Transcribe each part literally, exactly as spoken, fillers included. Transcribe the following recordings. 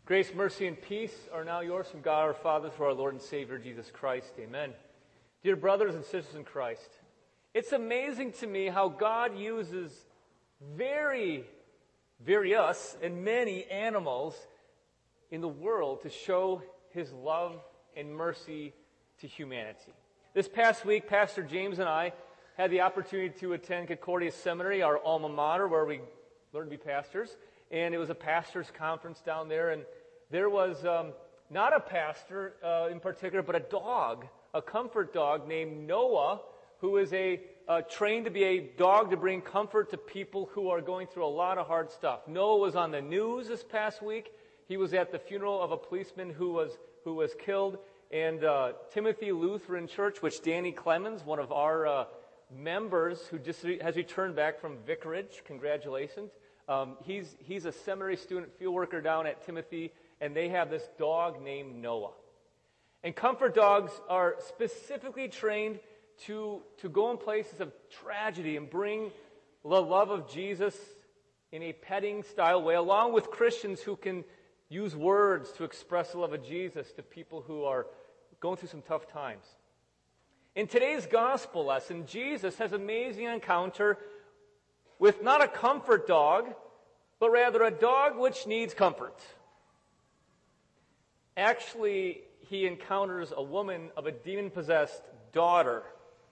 Grace, mercy, and peace are now yours from God our Father through our Lord and Savior Jesus Christ. Amen. Dear brothers and sisters in Christ, it's amazing to me how God uses very, very us and many animals in the world to show His love and mercy to humanity. This past week, Pastor James and I had the opportunity to attend Concordia Seminary, our alma mater, where we learn to be pastors. And it was a pastor's conference down there, and there was um, not a pastor uh, in particular, but a dog, a comfort dog named Noah, who is a uh, trained to be a dog to bring comfort to people who are going through a lot of hard stuff. Noah was on the news this past week. He was at the funeral of a policeman who was who was killed, and uh, Timothy Lutheran Church, which Danny Clemens, one of our uh, members, who just re- has returned back from Vicarage, congratulations. Um, he's he's a seminary student, field worker down at Timothy, and they have this dog named Noah. And comfort dogs are specifically trained to, to go in places of tragedy and bring the love of Jesus in a petting style way, along with Christians who can use words to express the love of Jesus to people who are going through some tough times. In today's gospel lesson, Jesus has an amazing encounter with not a comfort dog, but rather a dog which needs comfort. Actually, he encounters a woman of a demon-possessed daughter.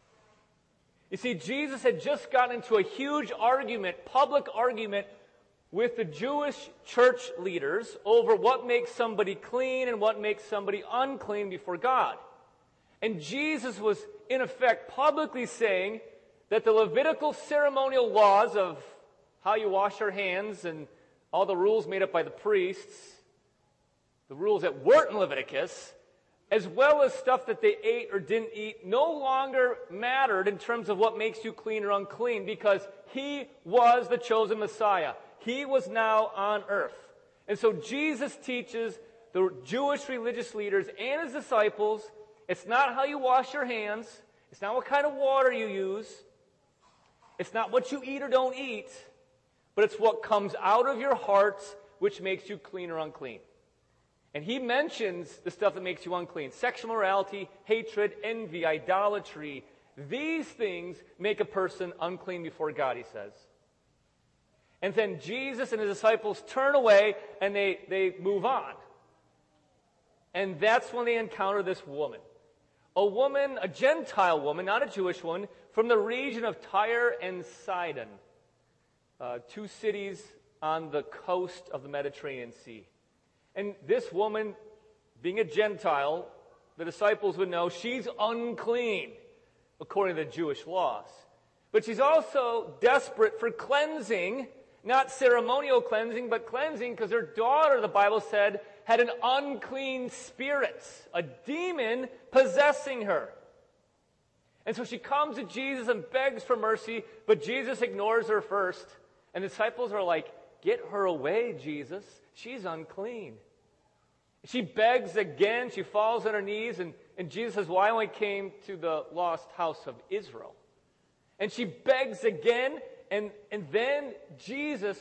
You see, Jesus had just gotten into a huge argument, public argument, with the Jewish church leaders over what makes somebody clean and what makes somebody unclean before God. And Jesus was, in effect, publicly saying that the Levitical ceremonial laws of how you wash your hands and all the rules made up by the priests, the rules that weren't in Leviticus, as well as stuff that they ate or didn't eat, no longer mattered in terms of what makes you clean or unclean, because He was the chosen Messiah. He was now on earth. And so Jesus teaches the Jewish religious leaders and His disciples, it's not how you wash your hands, it's not what kind of water you use, it's not what you eat or don't eat, but it's what comes out of your hearts which makes you clean or unclean. And He mentions the stuff that makes you unclean. Sexual morality, hatred, envy, idolatry. These things make a person unclean before God, He says. And then Jesus and His disciples turn away and they, they move on. And that's when they encounter this woman. A woman, a Gentile woman, not a Jewish one, from the region of Tyre and Sidon. Uh, two cities on the coast of the Mediterranean Sea. And this woman, being a Gentile, the disciples would know she's unclean, according to the Jewish laws. But she's also desperate for cleansing, not ceremonial cleansing, but cleansing because her daughter, the Bible said, had an unclean spirit, a demon possessing her. And so she comes to Jesus and begs for mercy, but Jesus ignores her first. And the disciples are like, "Get her away, Jesus. She's unclean." She begs again. She falls on her knees. And, and Jesus says, "Well, I only came to the lost house of Israel." And she begs again. And, and then Jesus,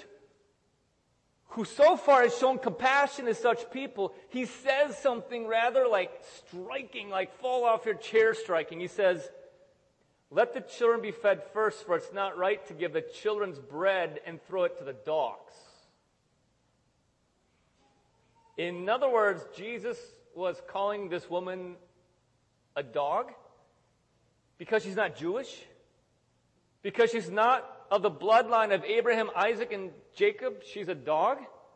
who so far has shown compassion to such people, He says something rather like striking, like fall off your chair striking. He says, "Let the children be fed first, for it's not right to give the children's bread and throw it to the dogs." In other words, Jesus was calling this woman a dog because she's not Jewish, because she's not of the bloodline of Abraham, Isaac, and Jacob. She's a dog.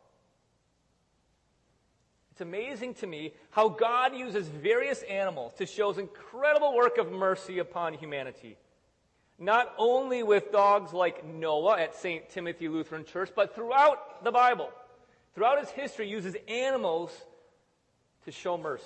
It's amazing to me how God uses various animals to show His incredible work of mercy upon humanity. Not only with dogs like Noah at Saint Timothy Lutheran Church, but throughout the Bible. Throughout His history, He uses animals to show mercy.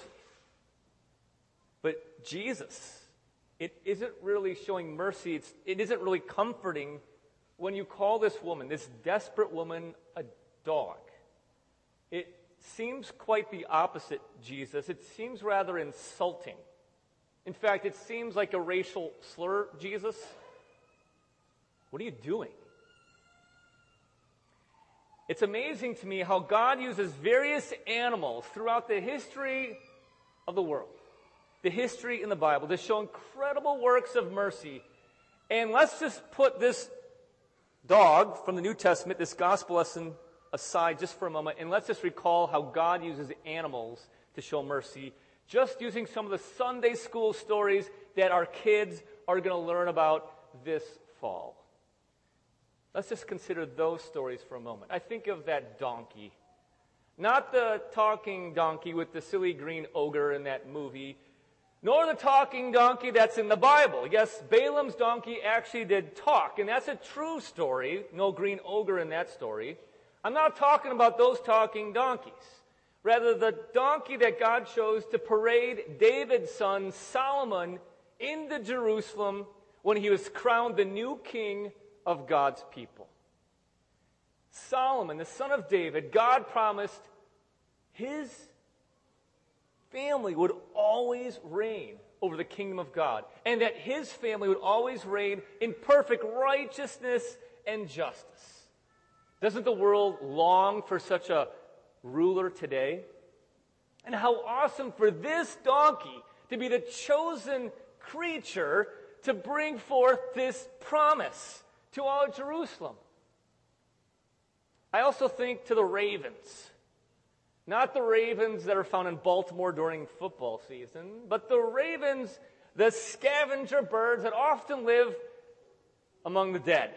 But Jesus, it isn't really showing mercy. It's, it isn't really comforting when you call this woman, this desperate woman, a dog. It seems quite the opposite, Jesus. It seems rather insulting. In fact, it seems like a racial slur, Jesus. What are you doing? It's amazing to me how God uses various animals throughout the history of the world, the history in the Bible, to show incredible works of mercy. And let's just put this dog from the New Testament, this gospel lesson, aside just for a moment, and let's just recall how God uses animals to show mercy, just using some of the Sunday school stories that our kids are going to learn about this fall. Let's just consider those stories for a moment. I think of that donkey. Not the talking donkey with the silly green ogre in that movie, nor the talking donkey that's in the Bible. Yes, Balaam's donkey actually did talk, and that's a true story. No green ogre in that story. I'm not talking about those talking donkeys. Rather, the donkey that God chose to parade David's son Solomon into Jerusalem when he was crowned the new king of God's people. Solomon, the son of David, God promised his family would always reign over the kingdom of God, and that his family would always reign in perfect righteousness and justice. Doesn't the world long for such a ruler today? And how awesome for this donkey to be the chosen creature to bring forth this promise to all of Jerusalem. I also think to the ravens. Not the ravens that are found in Baltimore during football season, but the ravens, the scavenger birds that often live among the dead.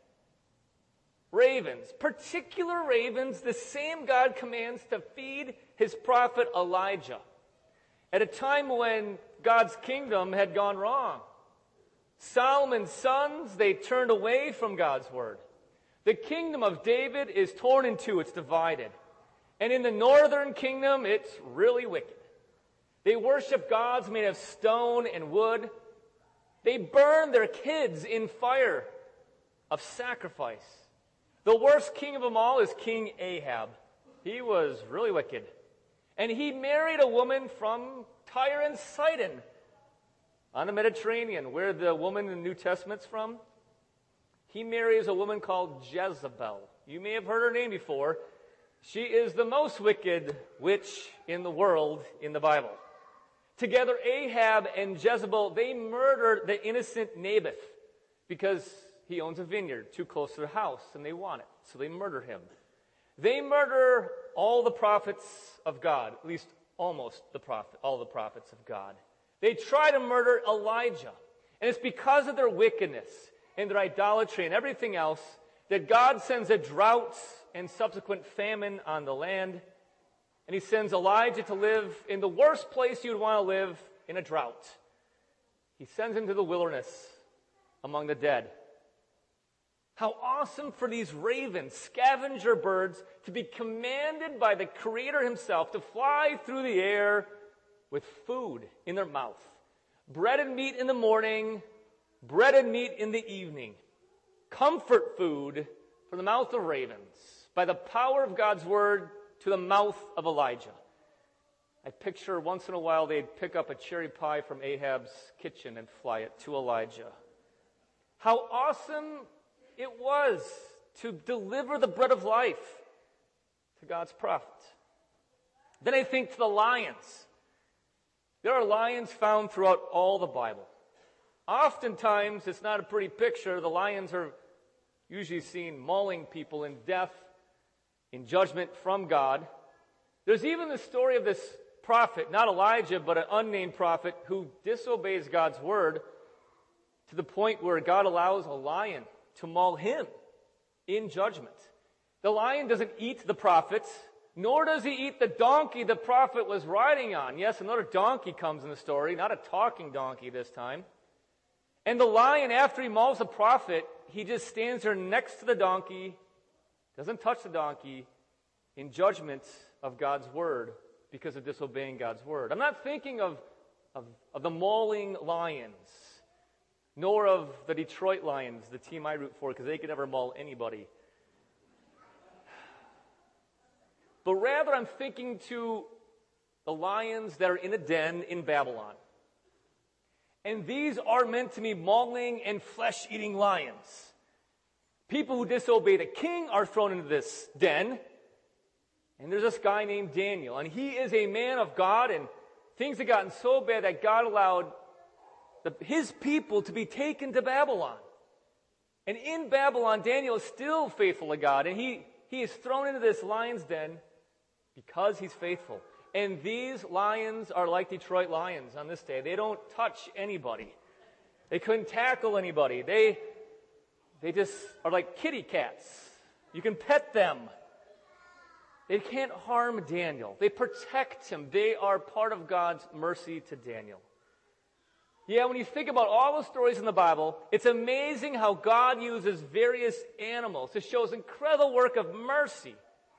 Ravens, particular ravens, the same God commands to feed his prophet Elijah at a time when God's kingdom had gone wrong. Solomon's sons, they turned away from God's word. The kingdom of David is torn in two, it's divided. And in the northern kingdom, it's really wicked. They worship gods made of stone and wood. They burn their kids in fire of sacrifice. The worst king of them all is King Ahab. He was really wicked. And he married a woman from Tyre and Sidon on the Mediterranean, where the woman in the New Testament's from. He marries a woman called Jezebel. You may have heard her name before. She is the most wicked witch in the world in the Bible. Together, Ahab and Jezebel, they murder the innocent Naboth because he owns a vineyard too close to their house, and they want it, so they murder him. They murder all the prophets of God, at least almost the prophet, all the prophets of God. They try to murder Elijah, and it's because of their wickedness and their idolatry and everything else that God sends a drought and subsequent famine on the land, and he sends Elijah to live in the worst place you'd want to live, in a drought. He sends him to the wilderness among the dead. How awesome for these ravens, scavenger birds, to be commanded by the Creator himself to fly through the air with food in their mouth. Bread and meat in the morning, bread and meat in the evening. Comfort food from the mouth of ravens, by the power of God's word to the mouth of Elijah. I picture once in a while they'd pick up a cherry pie from Ahab's kitchen and fly it to Elijah. How awesome it was to deliver the bread of life to God's prophet. Then I think to the lions. There are lions found throughout all the Bible. Oftentimes, it's not a pretty picture. The lions are usually seen mauling people in death, in judgment from God. There's even the story of this prophet, not Elijah, but an unnamed prophet who disobeys God's word to the point where God allows a lion to maul him in judgment. The lion doesn't eat the prophets, nor does he eat the donkey the prophet was riding on. Yes, another donkey comes in the story, not a talking donkey this time. And the lion, after he mauls the prophet, he just stands there next to the donkey, doesn't touch the donkey, in judgment of God's word because of disobeying God's word. I'm not thinking of, of, of the mauling lions, nor of the Detroit Lions, the team I root for, because they could never maul anybody. But rather, I'm thinking to the lions that are in a den in Babylon. And these are meant to be mauling and flesh-eating lions. People who disobey the king are thrown into this den. And there's this guy named Daniel, and he is a man of God, and things had gotten so bad that God allowed the, his people to be taken to Babylon. And in Babylon, Daniel is still faithful to God, and he, he is thrown into this lion's den because he's faithful. And these lions are like Detroit Lions on this day. They don't touch anybody. They couldn't tackle anybody. They, they just are like kitty cats. You can pet them. They can't harm Daniel. They protect him. They are part of God's mercy to Daniel. Yeah, when you think about all the stories in the Bible, it's amazing how God uses various animals to show his incredible work of mercy.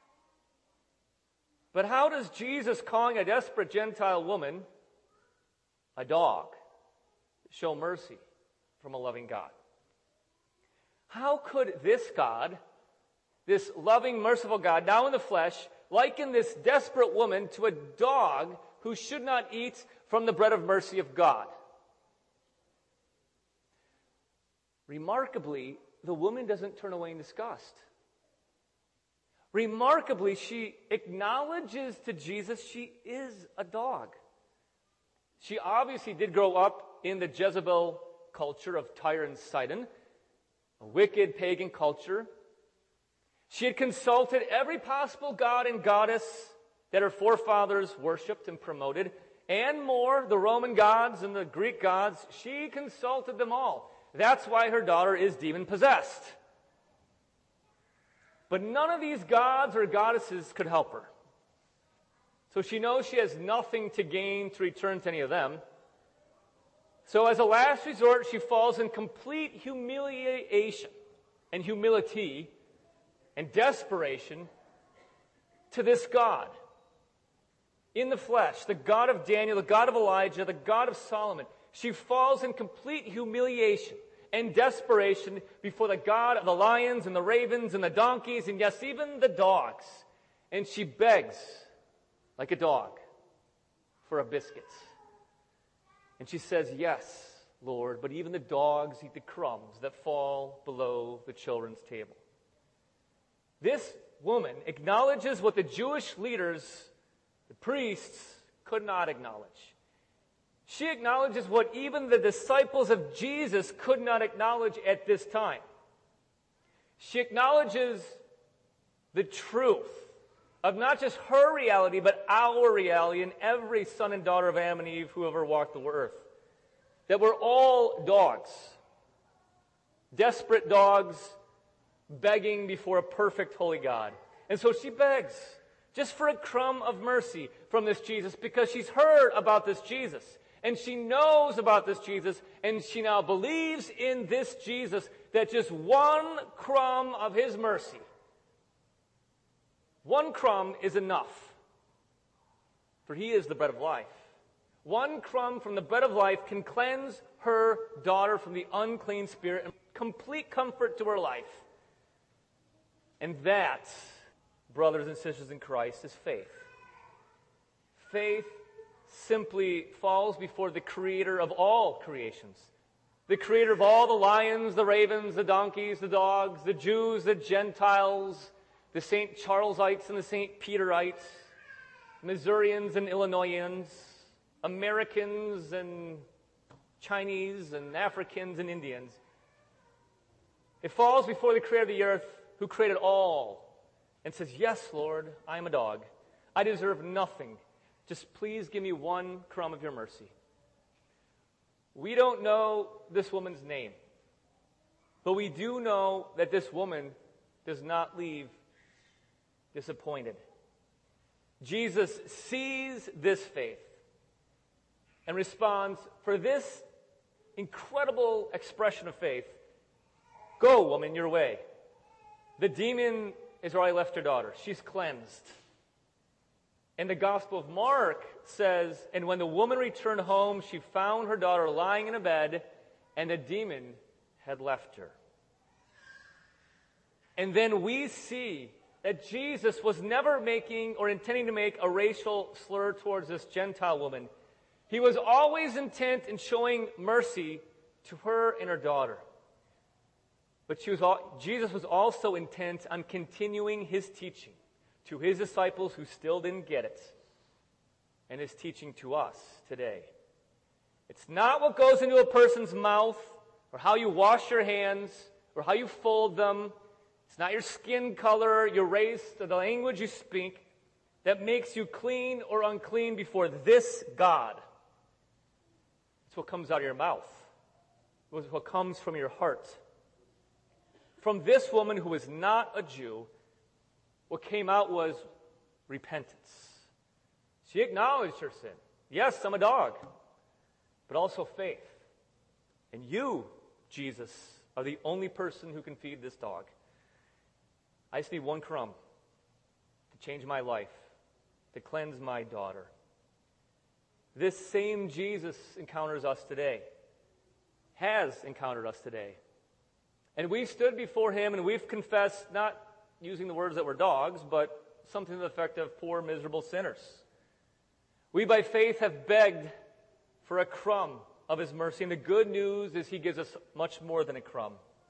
But how does Jesus, calling a desperate Gentile woman a dog, show mercy from a loving God? How could this God, this loving, merciful God, now in the flesh, liken this desperate woman to a dog who should not eat from the bread of mercy of God? Remarkably, the woman doesn't turn away in disgust. Remarkably, she acknowledges to Jesus she is a dog. She obviously did grow up in the Jezebel culture of Tyre and Sidon, a wicked pagan culture. She had consulted every possible god and goddess that her forefathers worshipped and promoted, and more, the Roman gods and the Greek gods. She consulted them all. That's why her daughter is demon-possessed. But none of these gods or goddesses could help her. So she knows she has nothing to gain to return to any of them. So as a last resort, she falls in complete humiliation and humility and desperation to this God in the flesh, the God of Daniel, the God of Elijah, the God of Solomon. She falls in complete humiliation and desperation before the God of the lions and the ravens and the donkeys and yes, even the dogs. And she begs like a dog for a biscuit. And she says, yes, Lord, but even the dogs eat the crumbs that fall below the children's table. This woman acknowledges what the Jewish leaders, the priests, could not acknowledge. She acknowledges what even the disciples of Jesus could not acknowledge at this time. She acknowledges the truth of not just her reality, but our reality and every son and daughter of Adam and Eve who ever walked the earth. That we're all dogs. Desperate dogs begging before a perfect holy God. And so she begs just for a crumb of mercy from this Jesus because she's heard about this Jesus. And she knows about this Jesus, and she now believes in this Jesus, that just one crumb of his mercy, one crumb is enough. For he is the bread of life. One crumb from the bread of life can cleanse her daughter from the unclean spirit and complete comfort to her life. And that, brothers and sisters in Christ, is faith. Faith simply falls before the creator of all creations. The creator of all the lions, the ravens, the donkeys, the dogs, the Jews, the Gentiles, the Saint Charlesites and the Saint Peterites, Missourians and Illinoisans, Americans and Chinese and Africans and Indians. It falls before the creator of the earth who created all and says, yes, Lord, I am a dog. I deserve nothing. Just please give me one crumb of your mercy. We don't know this woman's name, but we do know that this woman does not leave disappointed. Jesus sees this faith and responds, for this incredible expression of faith, go, woman, your way. The demon has already left her daughter. She's cleansed. And the Gospel of Mark says, and when the woman returned home, she found her daughter lying in a bed, and the demon had left her. And then we see that Jesus was never making or intending to make a racial slur towards this Gentile woman. He was always intent in showing mercy to her and her daughter. But she was all, Jesus was also intent on continuing his teaching to his disciples who still didn't get it, and his teaching to us today. It's not what goes into a person's mouth, or how you wash your hands, or how you fold them. It's not your skin color, your race, or the language you speak that makes you clean or unclean before this God. It's what comes out of your mouth. It's what comes from your heart. From this woman who was not a Jew, what came out was repentance. She acknowledged her sin. Yes, I'm a dog, but also faith. And you, Jesus, are the only person who can feed this dog. I just need one crumb to change my life, to cleanse my daughter. This same Jesus encounters us today, has encountered us today. And we've stood before him and we've confessed, not using the words that we're dogs, but something to the effect of poor, miserable sinners. We by faith have begged for a crumb of his mercy. And the good news is he gives us much more than a crumb.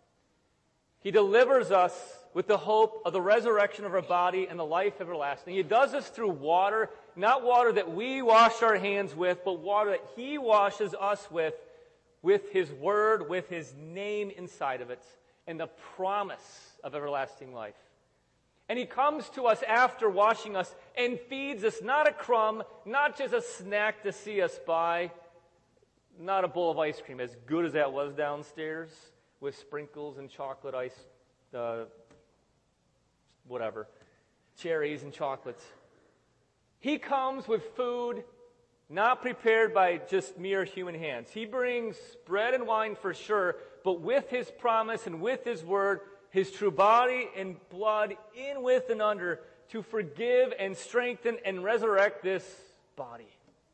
He delivers us with the hope of the resurrection of our body and the life everlasting. He does this through water, not water that we wash our hands with, but water that he washes us with, with his word, with his name inside of it, and the promise of everlasting life. And he comes to us after washing us and feeds us not a crumb, not just a snack to see us by, not a bowl of ice cream, as good as that was downstairs, with sprinkles and chocolate ice, uh, whatever, cherries and chocolates. He comes with food not prepared by just mere human hands. He brings bread and wine for sure, but with his promise and with his word, his true body and blood in, with, and under to forgive and strengthen and resurrect this body.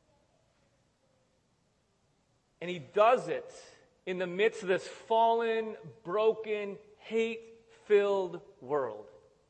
And he does it in the midst of this fallen, broken, hate-filled world.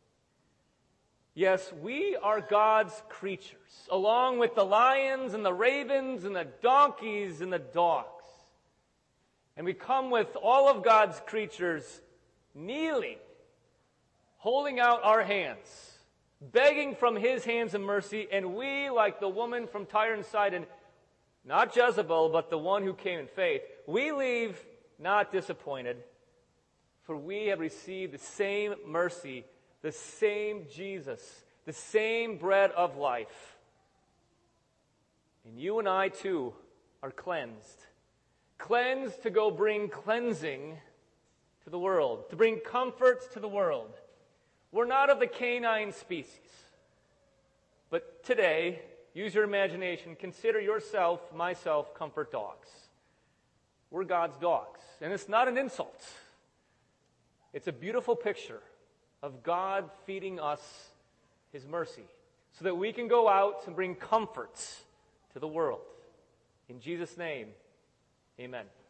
Yes, we are God's creatures, along with the lions and the ravens and the donkeys and the dogs. And we come with all of God's creatures kneeling, holding out our hands, begging from his hands of mercy, and we, like the woman from Tyre and Sidon, not Jezebel, but the one who came in faith, we leave not disappointed, for we have received the same mercy, the same Jesus, the same bread of life. And you and I, too, are cleansed. Cleansed to go bring cleansing to the world, to bring comfort to the world. We're not of the canine species. But today, use your imagination. Consider yourself, myself, comfort dogs. We're God's dogs. And it's not an insult. It's a beautiful picture of God feeding us his mercy so that we can go out and bring comfort to the world. In Jesus' name, amen.